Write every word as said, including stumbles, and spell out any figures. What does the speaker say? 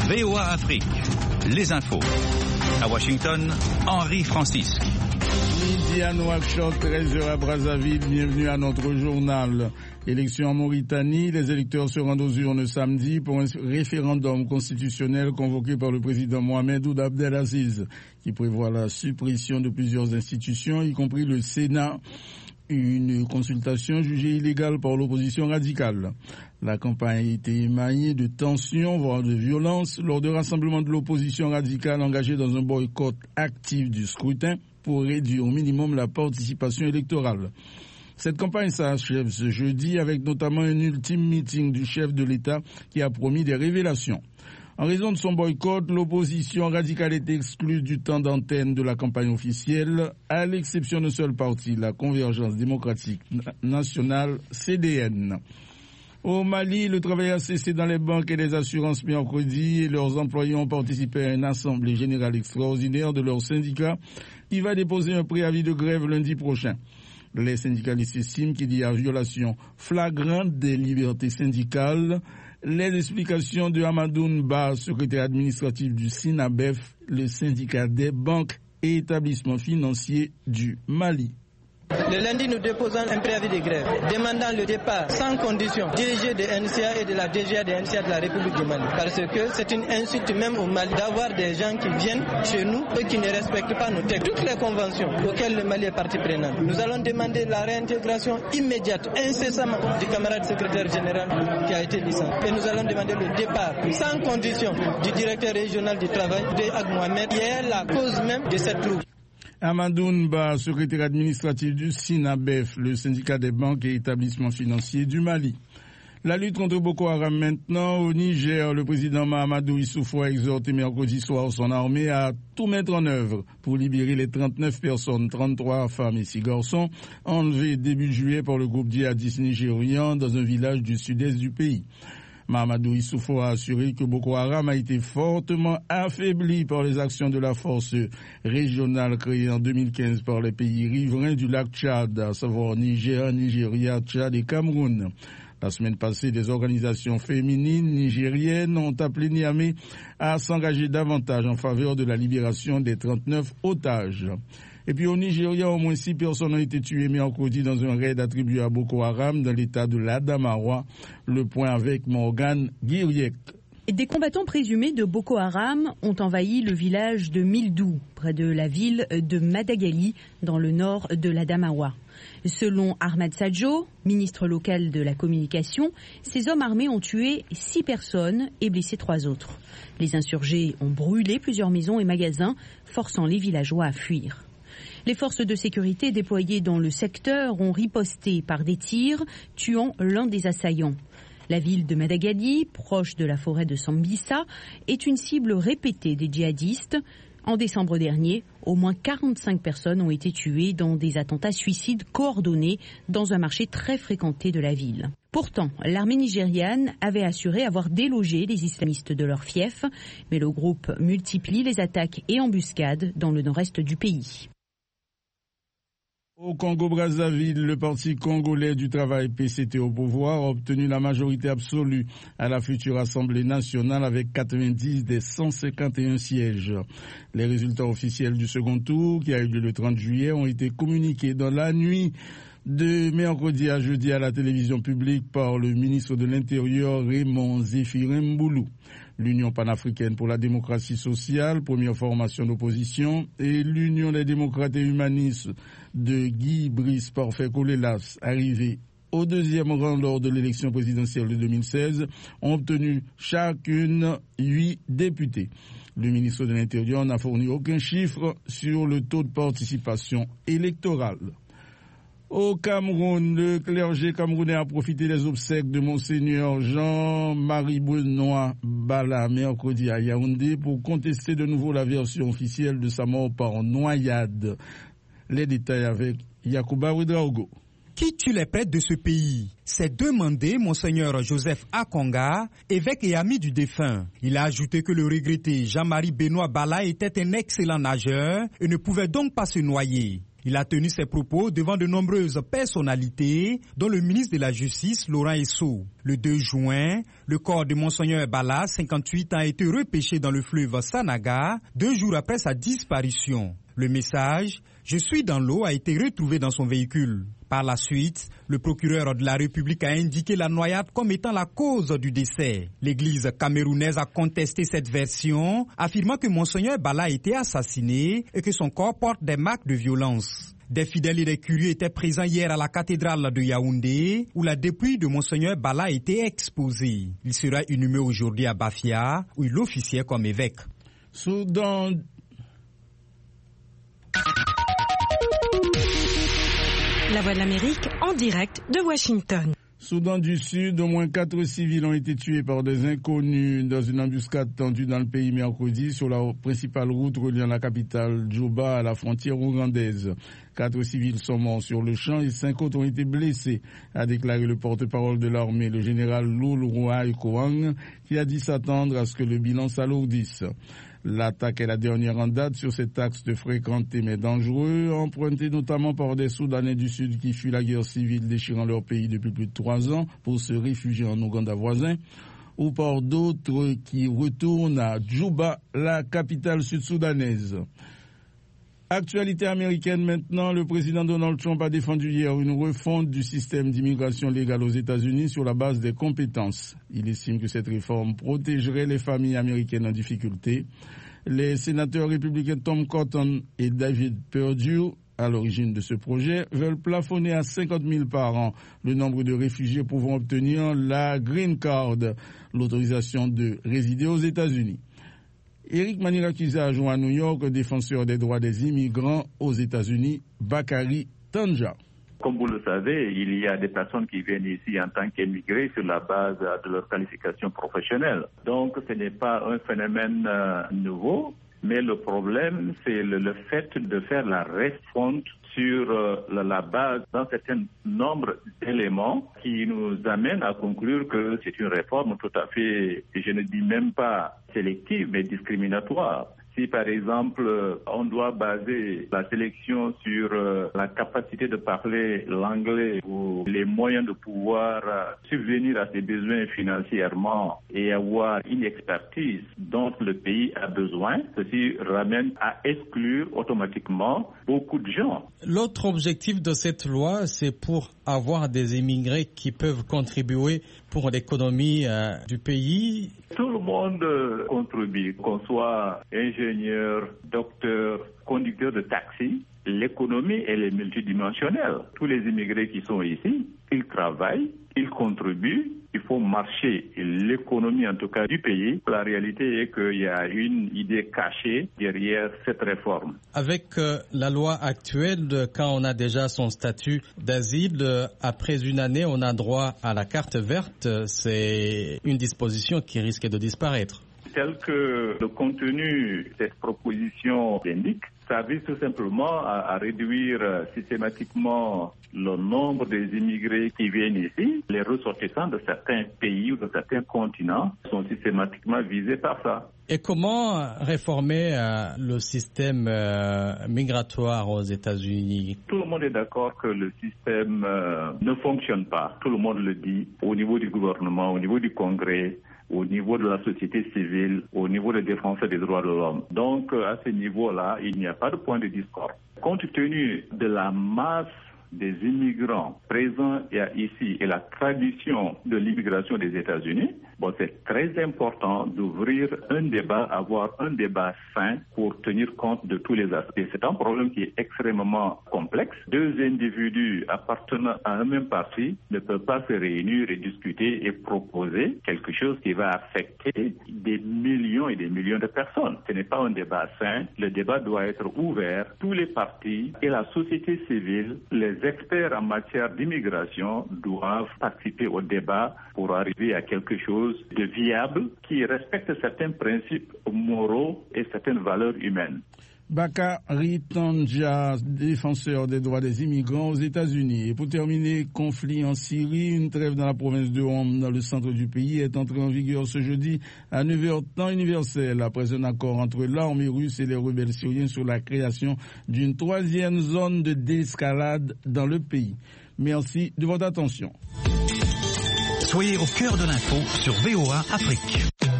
V O A Afrique, les infos. À Washington, Henri Francis. Midi à Nouakchott, treize heures à Brazzaville, bienvenue à notre journal. Élection en Mauritanie, les électeurs se rendent aux urnes samedi pour un référendum constitutionnel convoqué par le président Mohamed Ould Abdelaziz, qui prévoit la suppression de plusieurs institutions, y compris le Sénat. Une consultation jugée illégale par l'opposition radicale. La campagne a été émaillée de tensions, voire de violence, lors de rassemblements de l'opposition radicale engagée dans un boycott actif du scrutin pour réduire au minimum la participation électorale. Cette campagne s'achève ce jeudi avec notamment un ultime meeting du chef de l'État qui a promis des révélations. En raison de son boycott, l'opposition radicale est exclue du temps d'antenne de la campagne officielle, à l'exception d'un seul parti, la Convergence démocratique nationale, C D N. Au Mali, le travail a cessé dans les banques et les assurances mercredi et leurs employés ont participé à une assemblée générale extraordinaire de leur syndicat qui va déposer un préavis de grève lundi prochain. Les syndicalistes estiment qu'il y a violation flagrante des libertés syndicales. Les explications de Hamadoun Ba, secrétaire administratif du SINABEF, le syndicat des banques et établissements financiers du Mali. Le lundi, nous déposons un préavis de grève demandant le départ sans condition du D G de N C A et de la D G A de N C A de la République du Mali. Parce que c'est une insulte même au Mali d'avoir des gens qui viennent chez nous et qui ne respectent pas nos textes. Toutes les conventions auxquelles le Mali est partie prenante. Nous allons demander la réintégration immédiate, incessamment, du camarade secrétaire général qui a été licencié. Et nous allons demander le départ sans condition du directeur régional du travail, de Ag Mohamed, qui est la cause même de cette trouble. Hamadoun Ba, secrétaire administratif du SINABEF, le syndicat des banques et établissements financiers du Mali. La lutte contre Boko Haram maintenant. Au Niger, le président Mahamadou Issoufou a exhorté mercredi soir son armée à tout mettre en œuvre pour libérer les trente-neuf personnes, trente-trois femmes et six garçons, enlevés début juillet par le groupe djihadiste nigérian dans un village du sud-est du pays. Mahamadou Issoufou a assuré que Boko Haram a été fortement affaibli par les actions de la force régionale créée en deux mille quinze par les pays riverains du lac Tchad, à savoir Niger, Nigeria, Tchad et Cameroun. La semaine passée, des organisations féminines nigériennes ont appelé Niamey à s'engager davantage en faveur de la libération des trente-neuf otages. Et puis au Nigeria, au moins six personnes ont été tuées mercredi dans un raid attribué à Boko Haram dans l'état de l'Adamawa. Le point avec Morgan Guiriek. Des combattants présumés de Boko Haram ont envahi le village de Mildou, près de la ville de Madagali, dans le nord de l'Adamawa. Selon Ahmad Sadjo, ministre local de la communication, ces hommes armés ont tué six personnes et blessé trois autres. Les insurgés ont brûlé plusieurs maisons et magasins, forçant les villageois à fuir. Les forces de sécurité déployées dans le secteur ont riposté par des tirs, tuant l'un des assaillants. La ville de Madagali, proche de la forêt de Sambisa, est une cible répétée des djihadistes. En décembre dernier, au moins quarante-cinq personnes ont été tuées dans des attentats suicides coordonnés dans un marché très fréquenté de la ville. Pourtant, l'armée nigériane avait assuré avoir délogé les islamistes de leur fief, mais le groupe multiplie les attaques et embuscades dans le nord-est du pays. Au Congo-Brazzaville, le Parti congolais du travail P C T au pouvoir a obtenu la majorité absolue à la future Assemblée nationale avec quatre-vingt-dix des cent cinquante et un sièges. Les résultats officiels du second tour, qui a eu lieu le trente juillet, ont été communiqués dans la nuit de mercredi à jeudi à la télévision publique par le ministre de l'Intérieur Raymond Zéphirin Mboulou. L'Union panafricaine pour la démocratie sociale, première formation d'opposition, et l'Union des démocrates et humanistes de Guy Brice Parfait Colélas, arrivés au deuxième rang lors de l'élection présidentielle de deux mille seize, ont obtenu chacune huit députés. Le ministre de l'Intérieur n'a fourni aucun chiffre sur le taux de participation électorale. Au Cameroun, le clergé camerounais a profité des obsèques de Monseigneur Jean-Marie Benoît Bala mercredi à Yaoundé pour contester de nouveau la version officielle de sa mort par noyade. Les détails avec Yacouba Ouedraogo. Qui tue les prêtres de ce pays? C'est demandé Monseigneur Joseph Akonga, évêque et ami du défunt. Il a ajouté que le regretté Jean-Marie Benoît Bala était un excellent nageur et ne pouvait donc pas se noyer. Il a tenu ses propos devant de nombreuses personnalités, dont le ministre de la Justice, Laurent Esso. Le deux juin, le corps de Monseigneur Bala, cinquante-huit ans, a été repêché dans le fleuve Sanaga, deux jours après sa disparition. Le message « Je suis dans l'eau » a été retrouvé dans son véhicule. Par la suite, le procureur de la République a indiqué la noyade comme étant la cause du décès. L'église camerounaise a contesté cette version, affirmant que Monseigneur Bala a été assassiné et que son corps porte des marques de violence. Des fidèles et des curieux étaient présents hier à la cathédrale de Yaoundé, où la dépouille de Monseigneur Bala a été exposée. Il sera inhumé aujourd'hui à Bafia, où il officiait comme évêque. Soudan. La Voix de l'Amérique en direct de Washington. Soudan du Sud, au moins quatre civils ont été tués par des inconnus dans une embuscade tendue dans le pays mercredi sur la principale route reliant la capitale Djouba à la frontière ougandaise. Quatre civils sont morts sur le champ et cinq autres ont été blessés, a déclaré le porte-parole de l'armée, le général Loul Rouaï Kouang, qui a dit s'attendre à ce que le bilan s'alourdisse. L'attaque est la dernière en date sur cet axe de fréquenté mais dangereux, emprunté notamment par des Soudanais du Sud qui fuient la guerre civile déchirant leur pays depuis plus de trois ans pour se réfugier en Ouganda voisin, ou par d'autres qui retournent à Djouba, la capitale sud-soudanaise. Actualité américaine maintenant, le président Donald Trump a défendu hier une refonte du système d'immigration légale aux États-Unis sur la base des compétences. Il estime que cette réforme protégerait les familles américaines en difficulté. Les sénateurs républicains Tom Cotton et David Perdue, à l'origine de ce projet, veulent plafonner à cinquante mille par an le nombre de réfugiés pouvant obtenir la Green Card, l'autorisation de résider aux États-Unis. Eric Manirakiza a joint à New York, défenseur des droits des immigrants aux États-Unis, Bakari Tanja. Comme vous le savez, il y a des personnes qui viennent ici en tant qu'émigrés sur la base de leur qualification professionnelle. Donc ce n'est pas un phénomène euh, nouveau, mais le problème c'est le, le fait de faire la refonte sur euh, la, la base d'un certain nombre d'éléments qui nous amènent à conclure que c'est une réforme tout à fait, je ne dis même pas sélective, mais discriminatoire. Si par exemple on doit baser la sélection sur euh, la capacité de parler l'anglais ou les moyens de pouvoir euh, subvenir à ses besoins financièrement et avoir une expertise dont le pays a besoin, ceci ramène à exclure automatiquement beaucoup de gens. L'autre objectif de cette loi, c'est pour avoir des immigrés qui peuvent contribuer pour l'économie euh, du pays. Tout le monde contribue, qu'on soit ingénieur, docteur, conducteur de taxi. L'économie, elle est multidimensionnelle. Tous les immigrés qui sont ici, ils travaillent, ils contribuent. Il faut marcher l'économie, en tout cas, du pays. La réalité est qu'il y a une idée cachée derrière cette réforme. Avec euh, la loi actuelle, quand on a déjà son statut d'asile, euh, après une année, on a droit à la carte verte. C'est une disposition qui risque de disparaître. Tel que le contenu de cette proposition l'indique, ça vise tout simplement à, à réduire systématiquement le nombre des immigrés qui viennent ici. Les ressortissants de certains pays ou de certains continents sont systématiquement visés par ça. Et comment réformer euh, le système euh, migratoire aux États-Unis? Tout le monde est d'accord que le système euh, ne fonctionne pas. Tout le monde le dit au niveau du gouvernement, au niveau du Congrès, au niveau de la société civile, au niveau des défenseurs des droits de l'homme. Donc, à ce niveau-là, il n'y a pas de point de discorde. Compte tenu de la masse des immigrants présents ici et la tradition de l'immigration des États-Unis, bon, c'est très important d'ouvrir un débat, avoir un débat sain pour tenir compte de tous les aspects. C'est un problème qui est extrêmement complexe. Deux individus appartenant à un même parti ne peuvent pas se réunir et discuter et proposer quelque chose qui va affecter des millions et des millions de personnes. Ce n'est pas un débat sain. Le débat doit être ouvert. Tous les partis et la société civile, les experts en matière d'immigration doivent participer au débat pour arriver à quelque chose de viable qui respecte certains principes moraux et certaines valeurs humaines. Bakari Tandja, défenseur des droits des immigrants aux États-Unis. Et pour terminer, conflit en Syrie, une trêve dans la province de Homs, dans le centre du pays, est entrée en vigueur ce jeudi à neuf heures temps universel, après un accord entre l'armée russe et les rebelles syriens sur la création d'une troisième zone de désescalade dans le pays. Merci de votre attention. Soyez au cœur de l'info sur V O A Afrique.